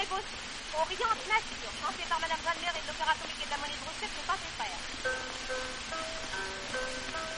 Dreyfus. Oriente Nature, chantée par Madame Wagner et de l'Opéra Comique et de la Monnaie de Bruxelles, je ne pas ses frères.